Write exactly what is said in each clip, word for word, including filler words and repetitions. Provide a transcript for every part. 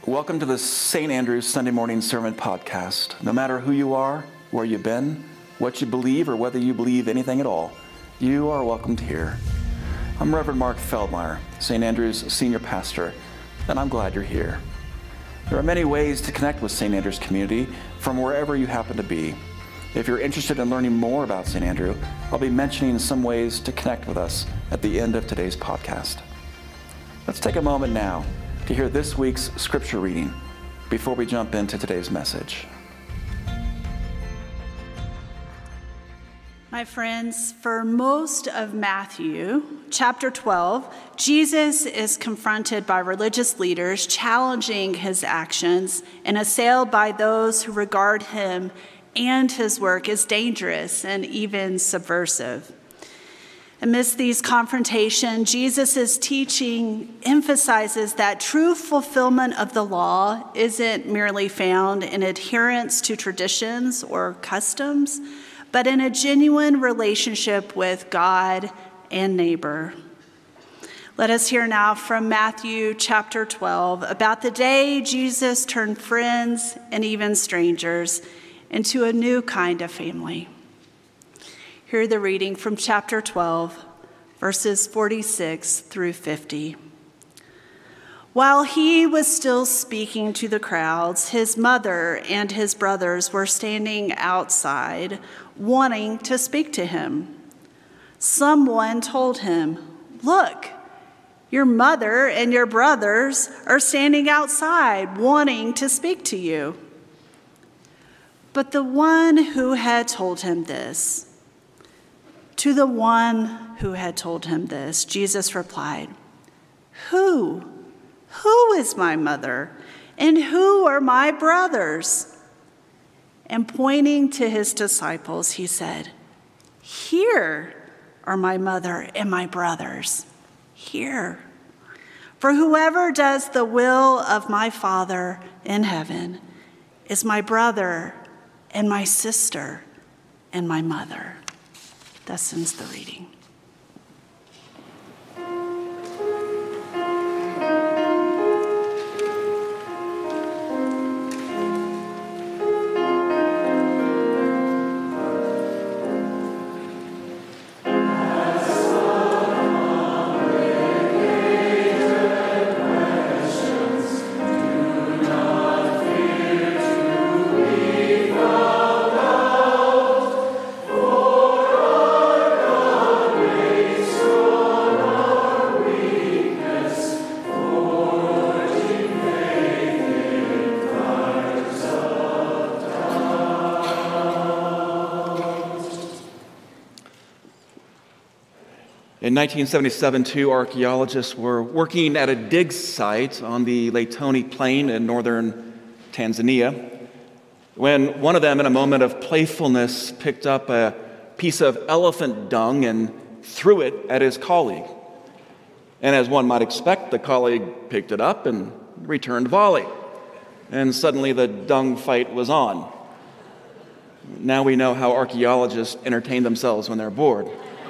Welcome to the Saint Andrew's Sunday Morning Sermon Podcast. No matter who you are, where you've been, what you believe, or whether you believe anything at all, you are welcomed here. I'm Reverend Mark Feldmeyer, Saint Andrew's Senior Pastor, and I'm glad you're here. There are many ways to connect with Saint Andrew's community from wherever you happen to be. If you're interested in learning more about Saint Andrew, I'll be mentioning some ways to connect with us at the end of today's podcast. Let's take a moment now to hear this week's scripture reading before we jump into today's message. My friends, for most of Matthew, chapter twelve, Jesus is confronted by religious leaders challenging his actions and assailed by those who regard him and his work as dangerous and even subversive. Amidst these confrontations, Jesus' teaching emphasizes that true fulfillment of the law isn't merely found in adherence to traditions or customs, but in a genuine relationship with God and neighbor. Let us hear now from Matthew chapter twelve about the day Jesus turned friends and even strangers into a new kind of family. Hear the reading from chapter twelve, verses forty-six through fifty. While he was still speaking to the crowds, his mother and his brothers were standing outside, wanting to speak to him. Someone told him, "Look, your mother and your brothers are standing outside, wanting to speak to you." But the one who had told him this, To the one who had told him this, Jesus replied, Who? Who is my mother? And who are my brothers? And pointing to his disciples, he said, Here are my mother and my brothers. Here. For whoever does the will of my Father in heaven is my brother and my sister and my mother. Thus ends the reading. In nineteen seventy-seven, two archaeologists were working at a dig site on the Latoni Plain in northern Tanzania when one of them, in a moment of playfulness, picked up a piece of elephant dung and threw it at his colleague. And as one might expect, the colleague picked it up and returned volley. And suddenly the dung fight was on. Now we know how archaeologists entertain themselves when they're bored.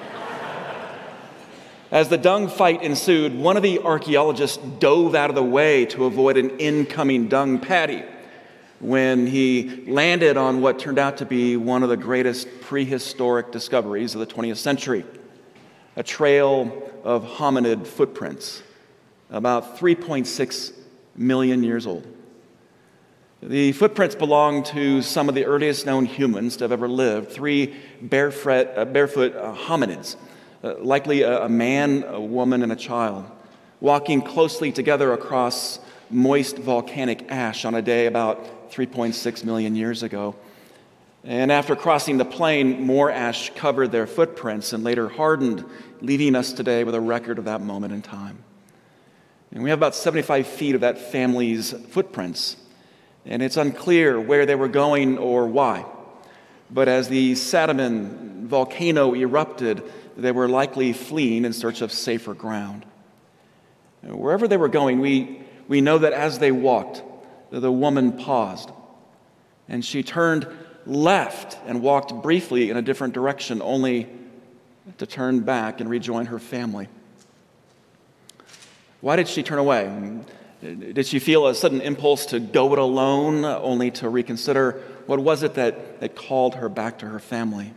As the dung fight ensued, one of the archaeologists dove out of the way to avoid an incoming dung patty when he landed on what turned out to be one of the greatest prehistoric discoveries of the twentieth century, a trail of hominid footprints, about three point six million years old. The footprints belong to some of the earliest known humans to have ever lived, three barefoot, uh, barefoot uh, hominids. Uh, likely a, a man, a woman, and a child, walking closely together across moist volcanic ash on a day about three point six million years ago. And after crossing the plain, more ash covered their footprints and later hardened, leaving us today with a record of that moment in time. And we have about seventy-five feet of that family's footprints, and it's unclear where they were going or why. But as the Sataman volcano erupted, they were likely fleeing in search of safer ground. Wherever they were going, we, we know that as they walked, the woman paused, and she turned left and walked briefly in a different direction, only to turn back and rejoin her family. Why did she turn away? Did she feel a sudden impulse to go it alone, only to reconsider what was it that, that called her back to her family?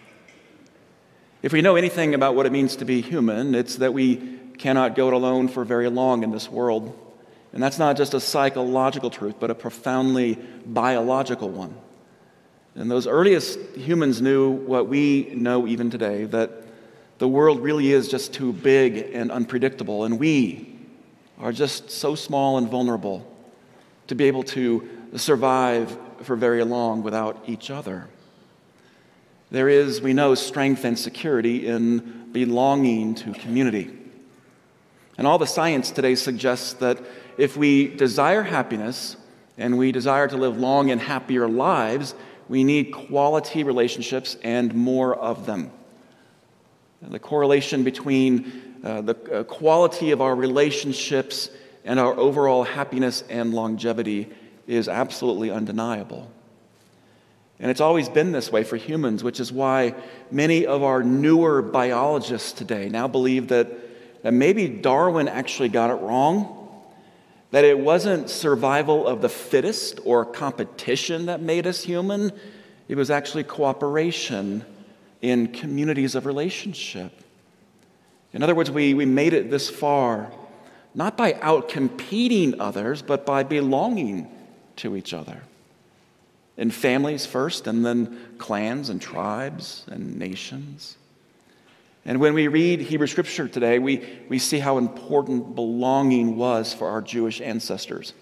If we know anything about what it means to be human, it's that we cannot go it alone for very long in this world. And that's not just a psychological truth, but a profoundly biological one. And those earliest humans knew what we know even today, that the world really is just too big and unpredictable, and we are just so small and vulnerable to be able to survive for very long without each other. There is, we know, strength and security in belonging to community. And all the science today suggests that if we desire happiness and we desire to live long and happier lives, we need quality relationships and more of them. The correlation between uh, the uh, quality of our relationships and our overall happiness and longevity is absolutely undeniable. And it's always been this way for humans, which is why many of our newer biologists today now believe that, that maybe Darwin actually got it wrong, that it wasn't survival of the fittest or competition that made us human. It was actually cooperation in communities of relationship. In other words, we, we made it this far, not by outcompeting others, but by belonging to each other. In families first, and then clans and tribes and nations. And when we read Hebrew Scripture today, we, we see how important belonging was for our Jewish ancestors.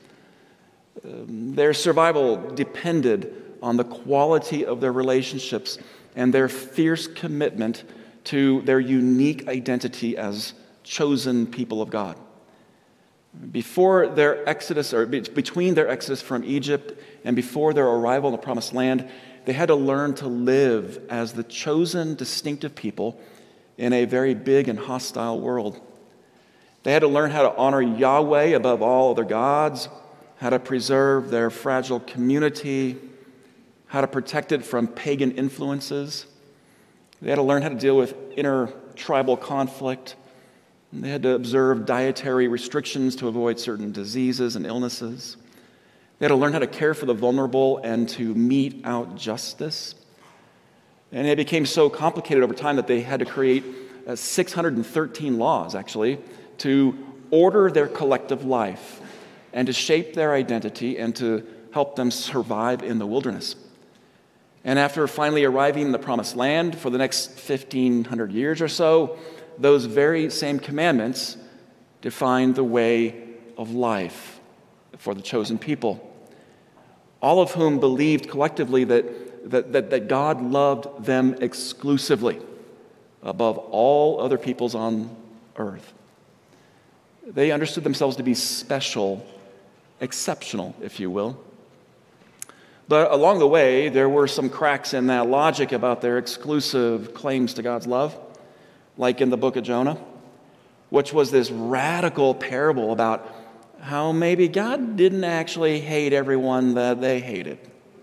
Um, their survival depended on the quality of their relationships and their fierce commitment to their unique identity as chosen people of God. Before their exodus, or between their exodus from Egypt and before their arrival in the Promised Land, they had to learn to live as the chosen, distinctive people in a very big and hostile world. They had to learn how to honor Yahweh above all other gods, how to preserve their fragile community, how to protect it from pagan influences. They had to learn how to deal with inter-tribal conflict. They had to observe dietary restrictions to avoid certain diseases and illnesses. They had to learn how to care for the vulnerable and to mete out justice. And it became so complicated over time that they had to create uh, six hundred thirteen laws, actually, to order their collective life and to shape their identity and to help them survive in the wilderness. And after finally arriving in the Promised Land for the next fifteen hundred years or so, those very same commandments defined the way of life for the chosen people, all of whom believed collectively that, that, that, that God loved them exclusively above all other peoples on earth. They understood themselves to be special, exceptional, if you will. But along the way, there were some cracks in that logic about their exclusive claims to God's love, like in the book of Jonah, which was this radical parable about how maybe God didn't actually hate everyone that they hated.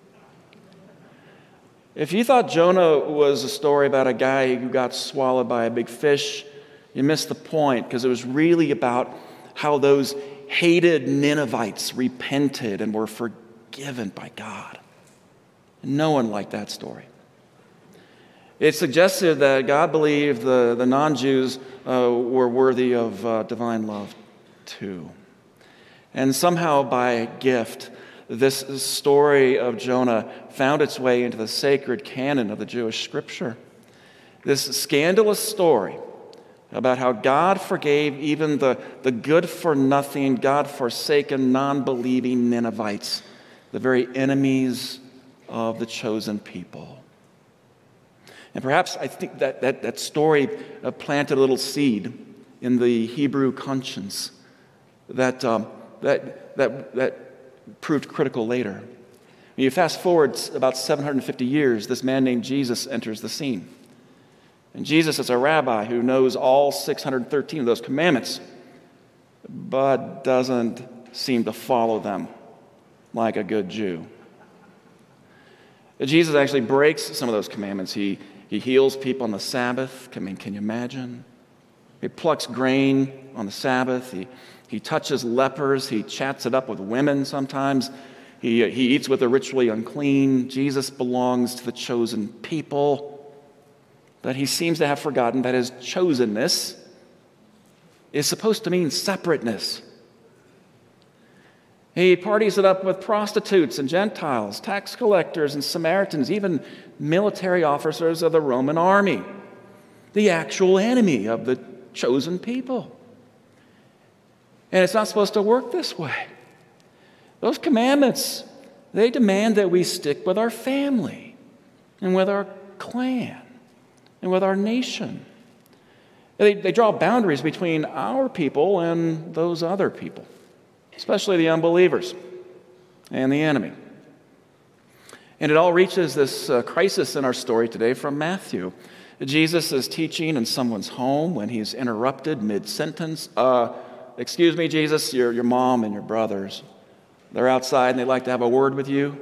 If you thought Jonah was a story about a guy who got swallowed by a big fish, you missed the point, because it was really about how those hated Ninevites repented and were forgiven by God. No one liked that story. It suggested that God believed the, the non-Jews uh, were worthy of uh, divine love too. And somehow by gift, this story of Jonah found its way into the sacred canon of the Jewish scripture. This scandalous story about how God forgave even the, the good-for-nothing, God-forsaken, non-believing Ninevites, the very enemies of the chosen people. And perhaps I think that that, that story uh, planted a little seed in the Hebrew conscience that, um, that, that, that proved critical later. When you fast forward about seven hundred fifty years, this man named Jesus enters the scene. And Jesus is a rabbi who knows all six hundred thirteen of those commandments, but doesn't seem to follow them like a good Jew. Jesus actually breaks some of those commandments. He, he heals people on the Sabbath. I mean, can you imagine? He plucks grain on the Sabbath. He, he touches lepers. He chats it up with women sometimes. He, he eats with the ritually unclean. Jesus belongs to the chosen people. But he seems to have forgotten that his chosenness is supposed to mean separateness. He parties it up with prostitutes and Gentiles, tax collectors and Samaritans, even military officers of the Roman army, the actual enemy of the chosen people. And it's not supposed to work this way. Those commandments, they demand that we stick with our family and with our clan and with our nation. They, they draw boundaries between our people and those other people, especially the unbelievers and the enemy. And it all reaches this uh, crisis in our story today from Matthew. Jesus is teaching in someone's home when he's interrupted mid-sentence. Uh, excuse me, Jesus, your, your mom and your brothers, they're outside and they'd like to have a word with you.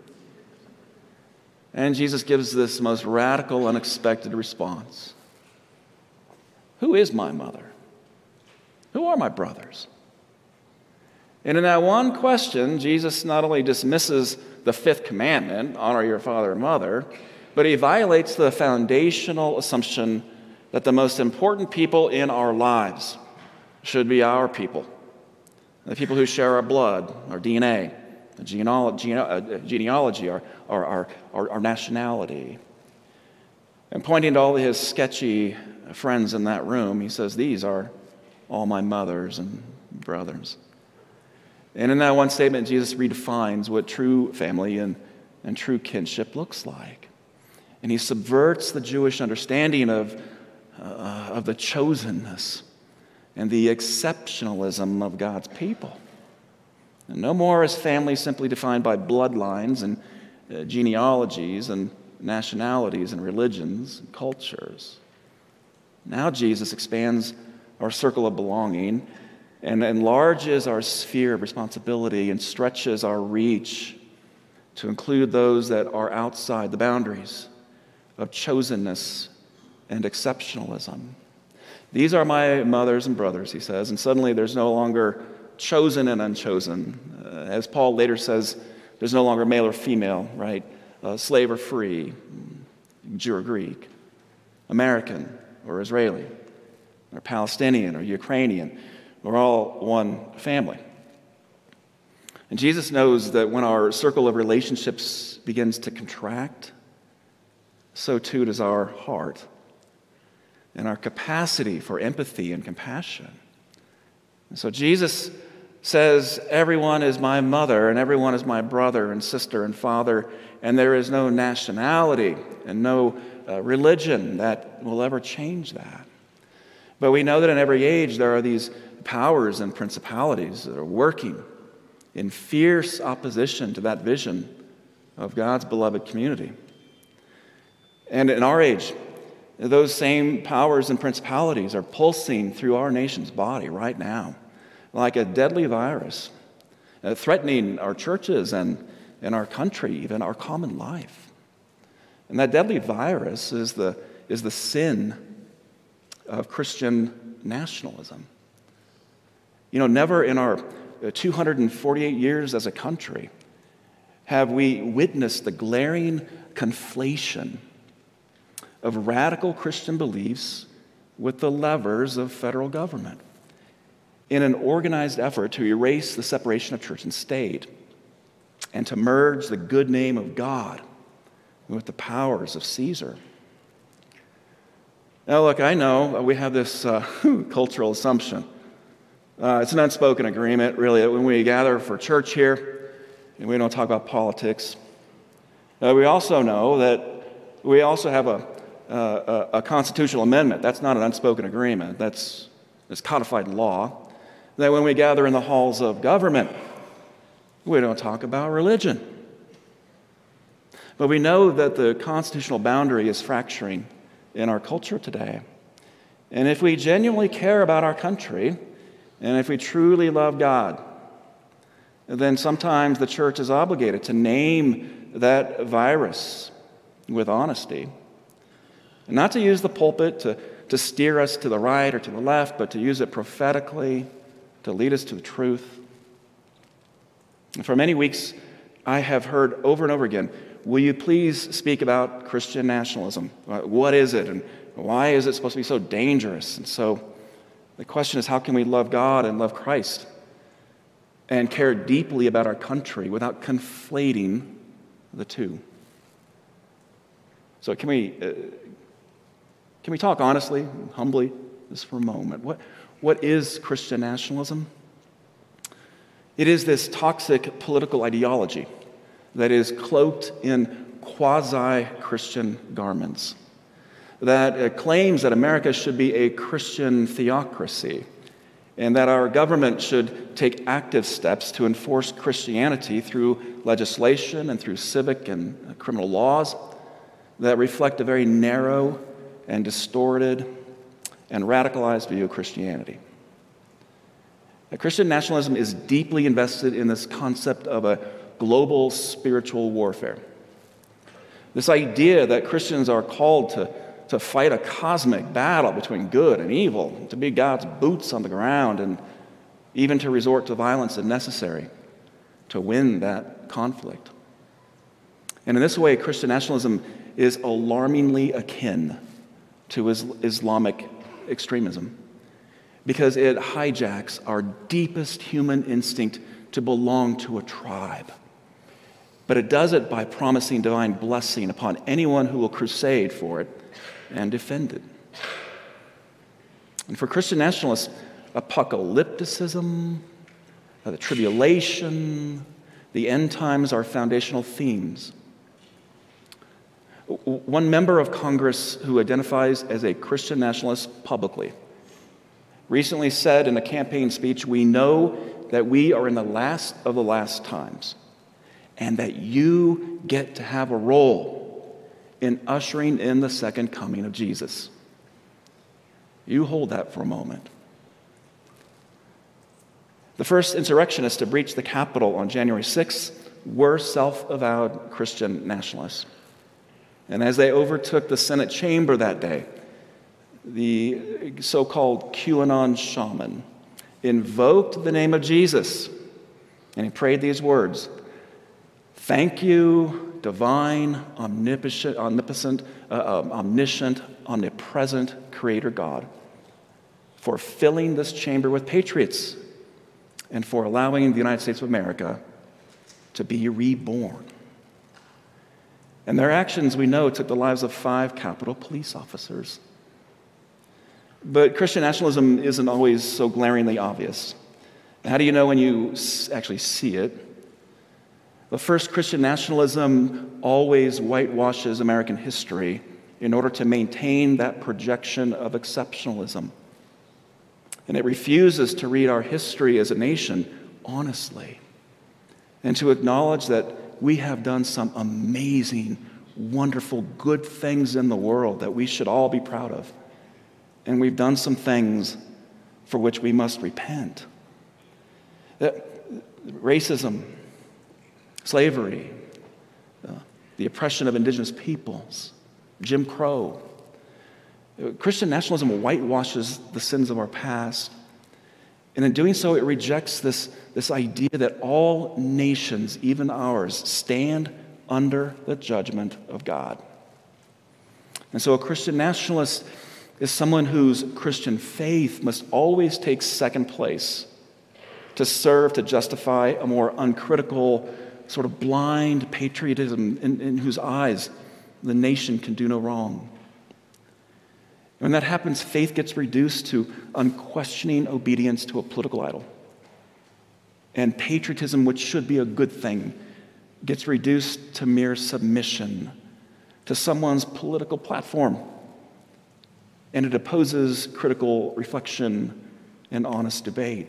And Jesus gives this most radical, unexpected response. Who is my mother? Who are my brothers? And in that one question, Jesus not only dismisses the fifth commandment, honor your father and mother, but he violates the foundational assumption that the most important people in our lives should be our people, the people who share our blood, our D N A, our genealogy, our, our, our, our, our nationality. And pointing to all his sketchy friends in that room, he says, these are all my mothers and brothers. And in that one statement, Jesus redefines what true family and, and true kinship looks like. And he subverts the Jewish understanding of, uh, of the chosenness and the exceptionalism of God's people. And no more is family simply defined by bloodlines and uh, genealogies and nationalities and religions and cultures. Now Jesus expands our circle of belonging and enlarges our sphere of responsibility and stretches our reach to include those that are outside the boundaries of chosenness and exceptionalism. These are my mothers and brothers, he says, and suddenly there's no longer chosen and unchosen. Uh, as Paul later says, there's no longer male or female, right? Uh, slave or free, Jew or Greek, American or Israeli, or Palestinian or Ukrainian. We're all one family. And Jesus knows that when our circle of relationships begins to contract, so too does our heart and our capacity for empathy and compassion. And so Jesus says, everyone is my mother and everyone is my brother and sister and father, and there is no nationality and no uh, religion that will ever change that. But we know that in every age there are these powers and principalities that are working in fierce opposition to that vision of God's beloved community. And in our age, those same powers and principalities are pulsing through our nation's body right now, like a deadly virus, uh, threatening our churches and, and our country, even our common life. And that deadly virus is the, is the sin of Christian nationalism. You know, never in our two hundred forty-eight years as a country have we witnessed the glaring conflation of radical Christian beliefs with the levers of federal government in an organized effort to erase the separation of church and state and to merge the good name of God with the powers of Caesar. Now, look, I know we have this uh, cultural assumption. Uh, it's an unspoken agreement, really, that when we gather for church here, and we don't talk about politics, uh, we also know that we also have a, a, a constitutional amendment. That's not an unspoken agreement. That's, that's codified law. That when we gather in the halls of government, we don't talk about religion. But we know that the constitutional boundary is fracturing in our culture today. And if we genuinely care about our country, and if we truly love God, then sometimes the church is obligated to name that virus with honesty. And not to use the pulpit to, to steer us to the right or to the left, but to use it prophetically to lead us to the truth. And for many weeks, I have heard over and over again, will you please speak about Christian nationalism? What is it, and why is it supposed to be so dangerous? And so the question is, how can we love God and love Christ and care deeply about our country without conflating the two? So can we uh, can we talk honestly, humbly, just for a moment? What what is Christian nationalism? It is this toxic political ideology that is cloaked in quasi-Christian garments, that uh, claims that America should be a Christian theocracy, and that our government should take active steps to enforce Christianity through legislation and through civic and uh, criminal laws that reflect a very narrow and distorted and radicalized view of Christianity. Now, Christian nationalism is deeply invested in this concept of a global spiritual warfare. This idea that Christians are called to, to fight a cosmic battle between good and evil, to be God's boots on the ground, and even to resort to violence if necessary to win that conflict. And in this way, Christian nationalism is alarmingly akin to Islamic extremism because it hijacks our deepest human instinct to belong to a tribe. But it does it by promising divine blessing upon anyone who will crusade for it and defend it. And for Christian nationalists, apocalypticism, the tribulation, the end times are foundational themes. One member of Congress who identifies as a Christian nationalist publicly recently said in a campaign speech, "We know that we are in the last of the last times, and that you get to have a role in ushering in the second coming of Jesus." You hold that for a moment. The first insurrectionists to breach the Capitol on January sixth were self-avowed Christian nationalists. And as they overtook the Senate chamber that day, the so-called QAnon shaman invoked the name of Jesus, and he prayed these words: "Thank you, divine, omnipotent, omnipotent uh, um, omniscient, omnipresent Creator God, for filling this chamber with patriots and for allowing the United States of America to be reborn." And their actions, we know, took the lives of five Capitol police officers. But Christian nationalism isn't always so glaringly obvious. How do you know when you actually see it? Well, first, Christian nationalism always whitewashes American history in order to maintain that projection of exceptionalism. And it refuses to read our history as a nation honestly and to acknowledge that we have done some amazing, wonderful, good things in the world that we should all be proud of. And we've done some things for which we must repent. Racism, slavery, uh, the oppression of indigenous peoples, Jim Crow. Christian nationalism whitewashes the sins of our past. And in doing so, it rejects this, this idea that all nations, even ours, stand under the judgment of God. And so a Christian nationalist is someone whose Christian faith must always take second place to serve to justify a more uncritical, sort of blind patriotism in, in whose eyes the nation can do no wrong. When that happens, faith gets reduced to unquestioning obedience to a political idol. And patriotism, which should be a good thing, gets reduced to mere submission to someone's political platform. And it opposes critical reflection and honest debate.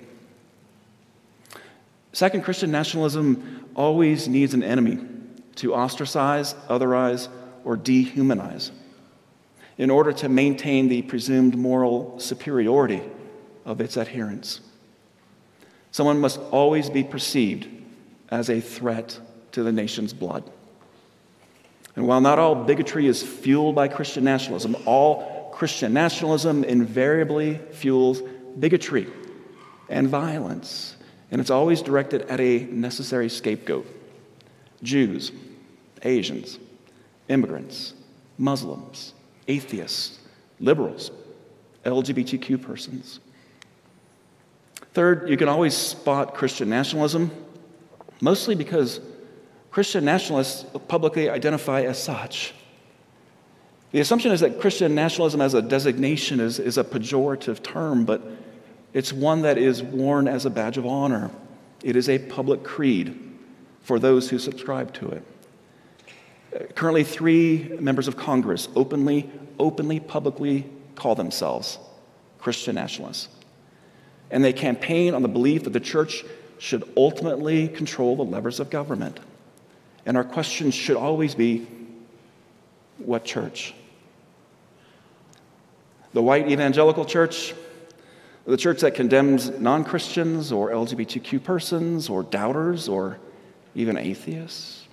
Second, Christian nationalism always needs an enemy to ostracize, otherize, or dehumanize in order to maintain the presumed moral superiority of its adherents. Someone must always be perceived as a threat to the nation's blood. And while not all bigotry is fueled by Christian nationalism, all Christian nationalism invariably fuels bigotry and violence, and it's always directed at a necessary scapegoat. Jews, Asians, immigrants, Muslims, atheists, liberals, L G B T Q persons. Third, you can always spot Christian nationalism, mostly because Christian nationalists publicly identify as such. The assumption is that Christian nationalism as a designation is, is a pejorative term, but it's one that is worn as a badge of honor. It is a public creed for those who subscribe to it. Currently, three members of Congress openly, openly, publicly call themselves Christian nationalists. And they campaign on the belief that the church should ultimately control the levers of government. And our question should always be, what church? The white evangelical church? The church that condemns non-Christians or L G B T Q persons or doubters or even atheists?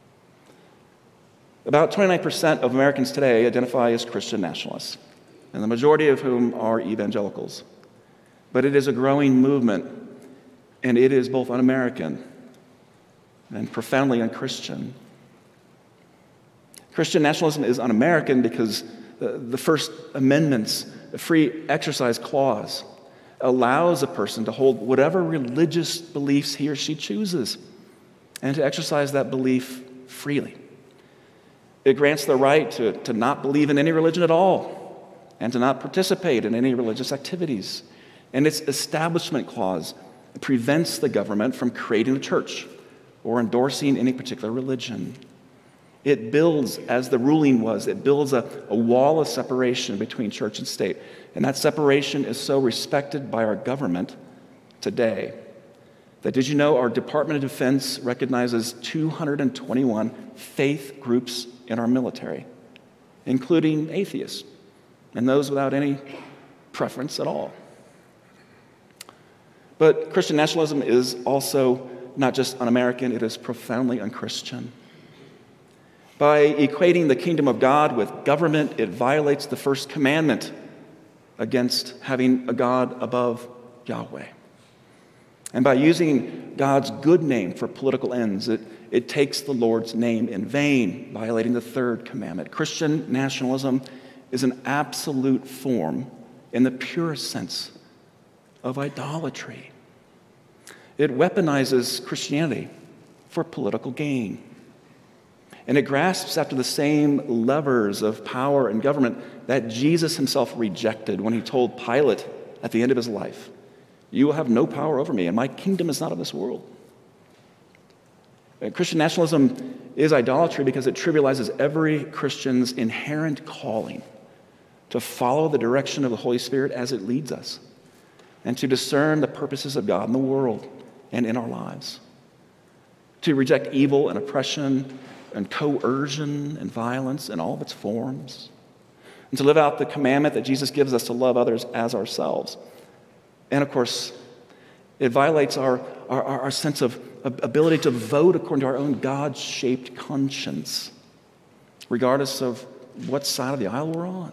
About twenty-nine percent of Americans today identify as Christian nationalists, and the majority of whom are evangelicals. But it is a growing movement, and it is both un-American and profoundly unchristian. Christian nationalism is un-American because the, the First Amendment's free exercise clause allows a person to hold whatever religious beliefs he or she chooses and to exercise that belief freely. It grants the right to, to not believe in any religion at all and to not participate in any religious activities. And its establishment clause prevents the government from creating a church or endorsing any particular religion. It builds, as the ruling was, it builds a, a wall of separation between church and state. And that separation is so respected by our government today that, did you know, our Department of Defense recognizes two hundred twenty-one faith groups in our military, including atheists and those without any preference at all. But Christian nationalism is also not just un-American, it is profoundly unchristian. By equating the kingdom of God with government, it violates the first commandment against having a God above Yahweh. And by using God's good name for political ends, it, it takes the Lord's name in vain, violating the third commandment. Christian nationalism is an absolute form, in the purest sense, of idolatry. It weaponizes Christianity for political gain. And it grasps after the same levers of power and government that Jesus himself rejected when he told Pilate at the end of his life, "You will have no power over me, and my kingdom is not of this world." And Christian nationalism is idolatry because it trivializes every Christian's inherent calling to follow the direction of the Holy Spirit as it leads us, and to discern the purposes of God in the world and in our lives, to reject evil and oppression and coercion and violence in all of its forms, and to live out the commandment that Jesus gives us to love others as ourselves. And of course, it violates our, our, our sense of ability to vote according to our own God-shaped conscience, regardless of what side of the aisle we're on.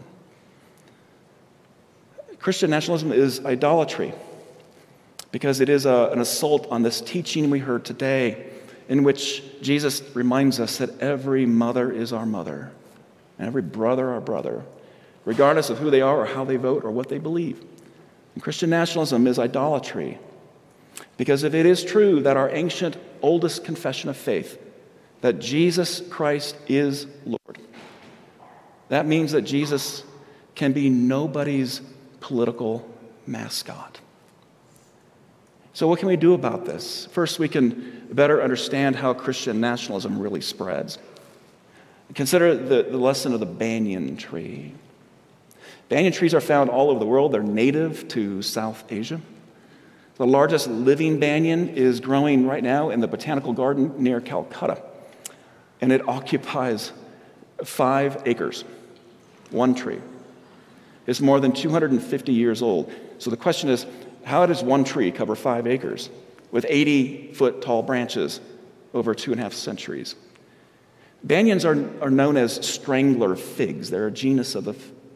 Christian nationalism is idolatry because it is a, an assault on this teaching we heard today, in which Jesus reminds us that every mother is our mother and every brother our brother, regardless of who they are or how they vote or what they believe. And Christian nationalism is idolatry because if it is true that our ancient, oldest confession of faith, that Jesus Christ is Lord, that means that Jesus can be nobody's political mascot. So what can we do about this? First, we can better understand how Christian nationalism really spreads. Consider the, the lesson of the banyan tree. Banyan trees are found all over the world. They're native to South Asia. The largest living banyan is growing right now in the botanical garden near Calcutta, and it occupies five acres, one tree. It's more than two hundred fifty years old. So the question is, how does one tree cover five acres with eighty-foot tall branches over two and a half centuries? Banyans are, are known as strangler figs. They're a genus of the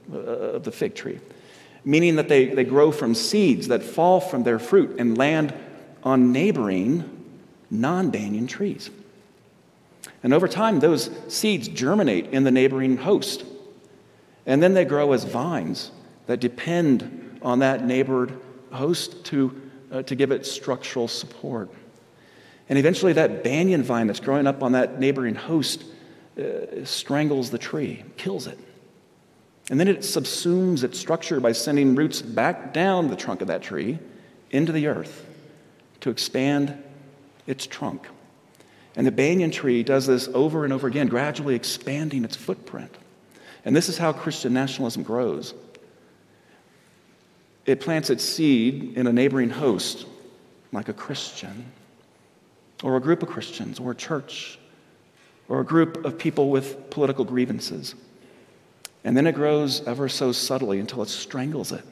uh, of the fig tree, meaning that they, they grow from seeds that fall from their fruit and land on neighboring non-banyan trees. And over time, those seeds germinate in the neighboring host. And then they grow as vines that depend on that neighbored host to, uh, to give it structural support. And eventually that banyan vine that's growing up on that neighboring host uh, strangles the tree, kills it. And then it subsumes its structure by sending roots back down the trunk of that tree into the earth to expand its trunk. And the banyan tree does this over and over again, gradually expanding its footprint. And this is how Christian nationalism grows. It plants its seed in a neighboring host, like a Christian, or a group of Christians, or a church, or a group of people with political grievances. And then it grows ever so subtly until it strangles it.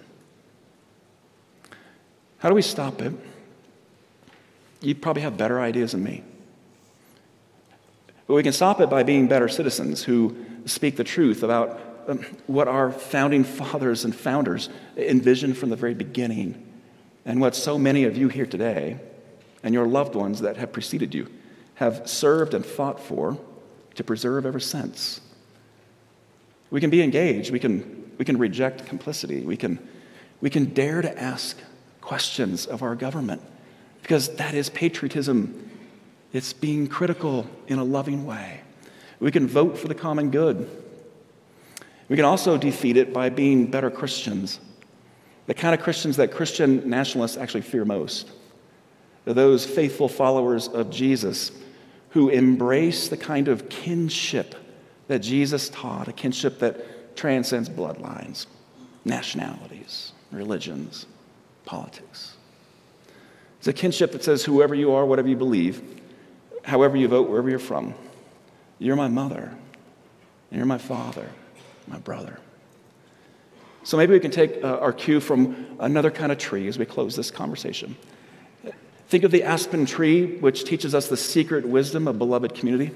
How do we stop it? You probably have better ideas than me. But we can stop it by being better citizens who speak the truth about um, what our founding fathers and founders envisioned from the very beginning, and what so many of you here today and your loved ones that have preceded you have served and fought for to preserve ever since. We can be engaged. We can, we can reject complicity. We can, we can dare to ask questions of our government, because that is patriotism. It's being critical in a loving way. We can vote for the common good. We can also defeat it by being better Christians, the kind of Christians that Christian nationalists actually fear most. They're those faithful followers of Jesus who embrace the kind of kinship that Jesus taught, a kinship that transcends bloodlines, nationalities, religions, politics. It's a kinship that says whoever you are, whatever you believe, however you vote, wherever you're from, you're my mother, and you're my father, my brother. So maybe we can take uh, our cue from another kind of tree as we close this conversation. Think of the aspen tree, which teaches us the secret wisdom of beloved community.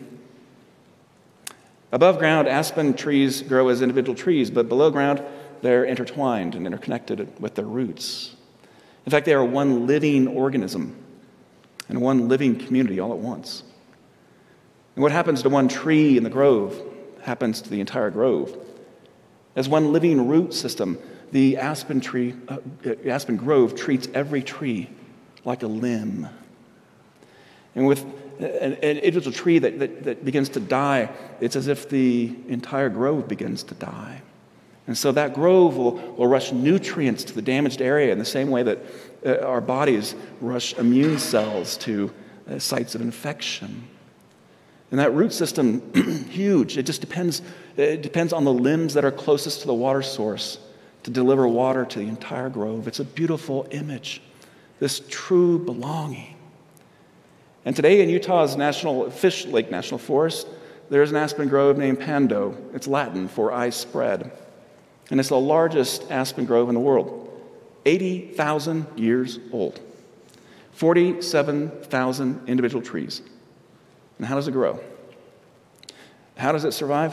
Above ground, aspen trees grow as individual trees, but below ground, they're intertwined and interconnected with their roots. In fact, they are one living organism and one living community all at once. And what happens to one tree in the grove happens to the entire grove. As one living root system, the aspen tree, uh, aspen grove treats every tree like a limb. And with an, an individual tree that, that, that begins to die, it's as if the entire grove begins to die. And so that grove will, will rush nutrients to the damaged area in the same way that uh, our bodies rush immune cells to uh, sites of infection. And that root system, huge. It just depends, it depends on the limbs that are closest to the water source to deliver water to the entire grove. It's a beautiful image, this true belonging. And today in Utah's National Fish Lake National Forest, there's an aspen grove named Pando. It's Latin for I spread. And it's the largest aspen grove in the world, eighty thousand years old, forty-seven thousand individual trees. And how does it grow? How does it survive?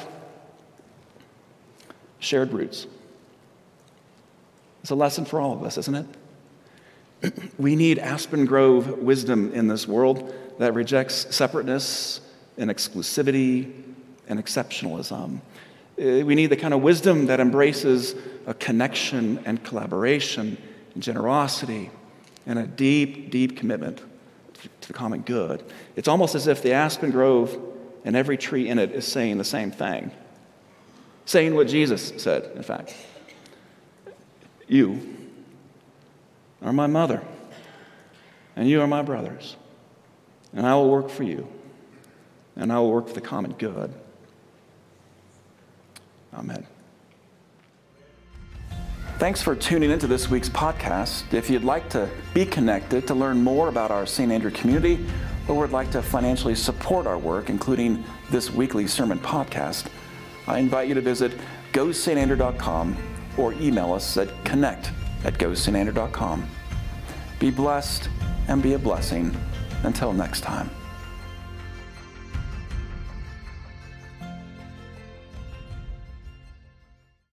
Shared roots. It's a lesson for all of us, isn't it? We need aspen grove wisdom in this world that rejects separateness and exclusivity and exceptionalism. We need the kind of wisdom that embraces a connection and collaboration and generosity and a deep, deep commitment to the common good. It's almost as if the aspen grove and every tree in it is saying the same thing. Saying what Jesus said, in fact. You are my mother, and you are my brothers, and I will work for you, and I will work for the common good. Amen. Thanks for tuning into this week's podcast. If you'd like to be connected to learn more about our Saint Andrew community, or would like to financially support our work, including this weekly sermon podcast, I invite you to visit go st andrew dot com or email us at connect at go st andrew dot com. Be blessed and be a blessing. Until next time.